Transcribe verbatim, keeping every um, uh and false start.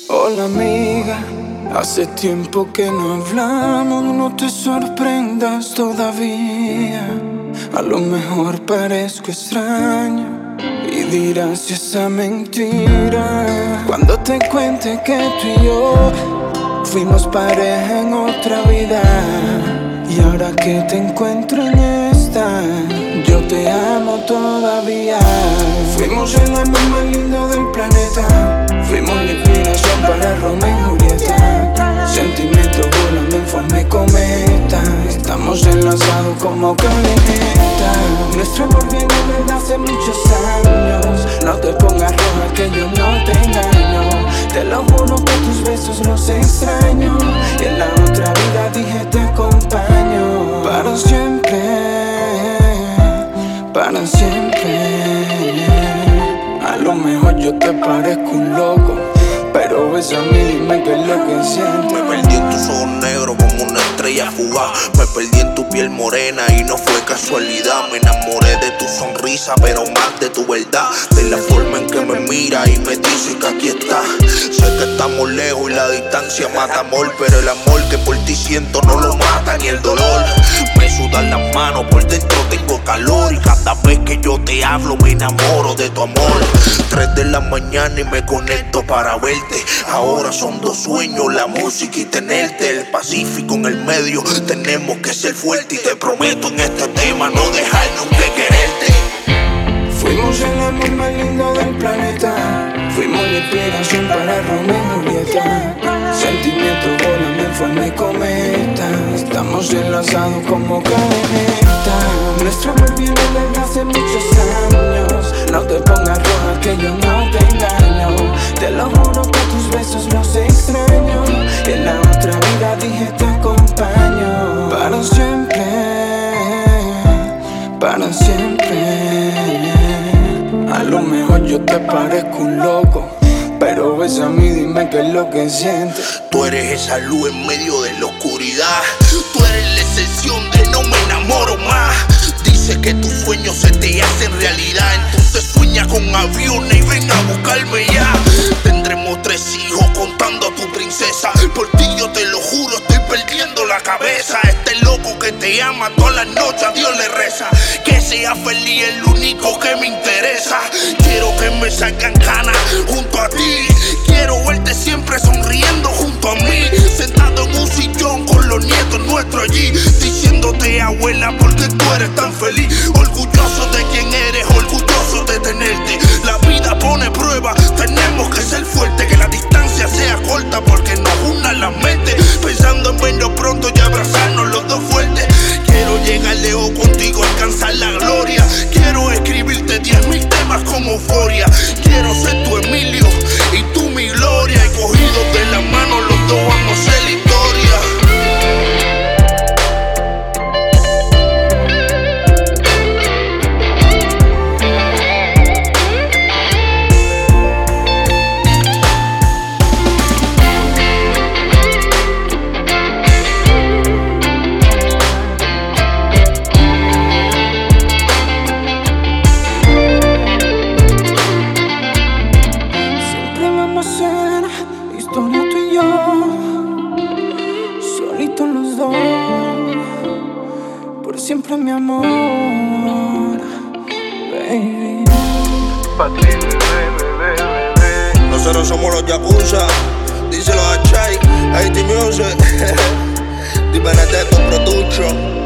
Hola amiga, hace tiempo que no hablamos, no te sorprendas todavía. A lo mejor parezco extraño y dirás esa mentira cuando te cuente que tú y yo fuimos pareja en otra vida. Y ahora que te encuentro en esta, yo te amo todavía. Fuimos el amor más lindo del planeta, fuimos la inspiración para Romeo y Julieta. Sentimientos volando en forma de cometa, estamos enlazados como camioneta. Nuestro amor viene desde hace muchos años. No te pongas roja que yo no te engaño. Te lo juro que tus besos los extraño, y en la otra vida dije te acompaño. Para siempre, para siempre. A lo mejor yo te parezco un loco, pero ves a mí, dime qué es lo que sientes. Me perdí en tus ojos negros como una estrella fugaz. Me perdí en tu piel morena y no fue casualidad. Me enamoré de tu sonrisa, pero más de tu verdad. De la forma en que me mira y me dice que aquí está. Sé que estamos lejos y la distancia mata amor, pero el amor que por ti siento no lo mata ni el dolor. Me sudan las manos, por dentro tengo calor, y cada vez que yo te hablo me enamoro de tu amor. Tres de la mañana y me conecto para verte. Ahora son dos sueños, la música y tenerte. El Pacífico en el medio, tenemos que ser fuertes. Y te prometo en este tema no dejar nunca quererte. Fuimos el amor más lindo del planeta, fuimos la inspiración para Romeo y Julieta. Sentimientos volando en forma de cometa, estamos enlazados como cadena. Nuestro amor viene desde hace muchos años. No te pongas roja que yo no te engaño. Te lo juro que tus besos los extraño, y en la otra vida dije te acompaño. Para siempre, para siempre. A lo mejor yo te parezco un loco, pero ves a mí, dime qué es lo que sientes. Tú eres esa luz en medio de la oscuridad. Tú eres la excepción de no me enamoro más. Dice que tus sueños se te hacen realidad, entonces sueña con aviones y ven a buscarme ya. Tendremos tres hijos contando a tu princesa. Por ti yo te lo juro, estoy perdiendo la cabeza. Este loco que te ama todas las noches a Dios le reza. Que sea feliz es lo único que me interesa. Quiero que me salgan canas junto a ti. Quiero verte siempre sonriendo junto a mí, sentado en un sillón con los nietos nuestros allí, diciéndote abuela porque tú eres tan feliz. Orgulloso de quien eres, orgulloso de tenerte. La vida pone prueba, tenemos que ser fuertes. Que la distancia sea corta porque nos unan las mentes. Pensando en vernos pronto y abrazarnos los dos fuertes. Quiero llegar lejos contigo, alcanzar la gloria. Quiero escribirte diez mil temas con euforia. Quiero ser tu Emilio y tú mi gloria. Y cogidos de la mano los dos vamos a ser la historia. Historia tú y yo, solitos los dos, por siempre mi amor, baby. Pa' ti, bebé, bebé, bebé. Nosotros somos los Yakuza, díselo a Chai, A T Music, Di Benedetto Production.